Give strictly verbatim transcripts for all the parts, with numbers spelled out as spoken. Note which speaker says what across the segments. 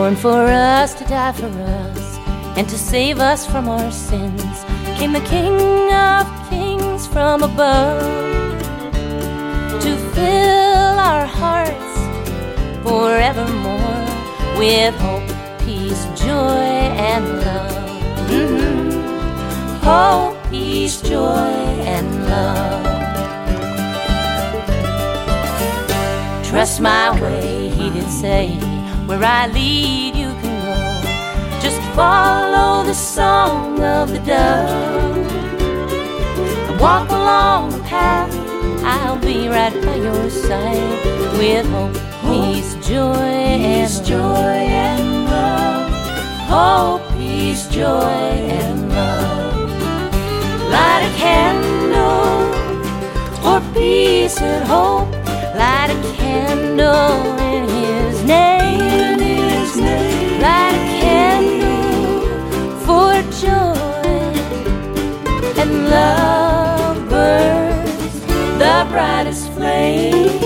Speaker 1: born for us, to die for us, and to save us from our sins, came the King of Kings from above, to fill our hearts forevermore with hope, peace, joy, and love. Mm-hmm. Hope, peace, joy, and love. Trust my way, he did say, where I lead you can go. Just follow the song of the dove and walk along the path. I'll be right by your side with hope, peace, joy, and joy and love. Hope, peace, joy, and love. Light a candle for peace and hope. Light a candle in His name. In His name. Light a candle for joy, and love burns the brightest flame.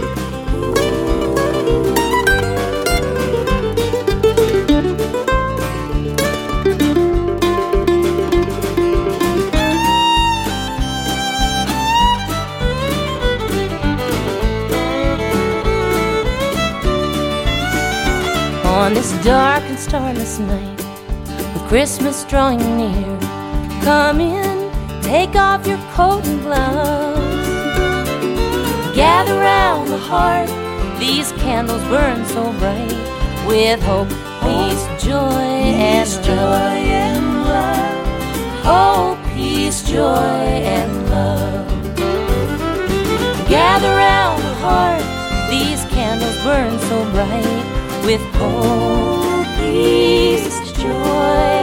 Speaker 1: On this dark and starless night, with Christmas drawing near, come in, take off your coat and gloves. Gather round the hearth, these candles burn so bright, with hope, peace, joy, and joy and love. Hope, peace, joy, and love. Gather round the hearth, these candles burn so bright, with hope, peace, joy,